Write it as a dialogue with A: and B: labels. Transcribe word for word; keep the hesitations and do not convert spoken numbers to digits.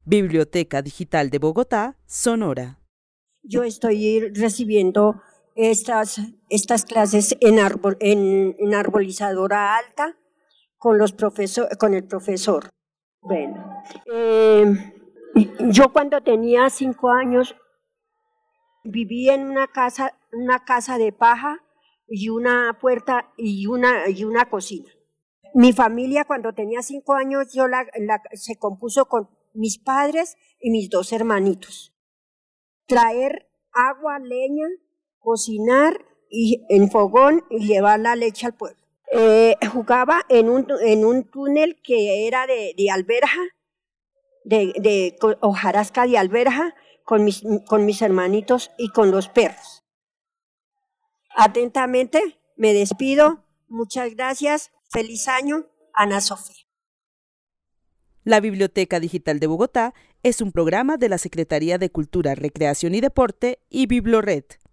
A: Biblioteca Digital de Bogotá, Sonora.
B: Yo estoy recibiendo estas, estas clases en, arbol, en, en arbolizadora alta con, los profesor, con el profesor. Bueno, eh, yo cuando tenía cinco años vivía en una casa, una casa de paja y una puerta y una, y una cocina. Mi familia cuando tenía cinco años yo la, la, se compuso con mis padres y mis dos hermanitos. Traer agua, leña, cocinar y, en fogón y llevar la leche al pueblo. Eh, jugaba en un, en un túnel que era de, de alberja, de, de hojarasca de alberja, con mis, con mis hermanitos y con los perros. Atentamente, me despido. Muchas gracias. Feliz año, Ana Sofía.
A: La Biblioteca Digital de Bogotá es un programa de la Secretaría de Cultura, Recreación y Deporte y Biblored.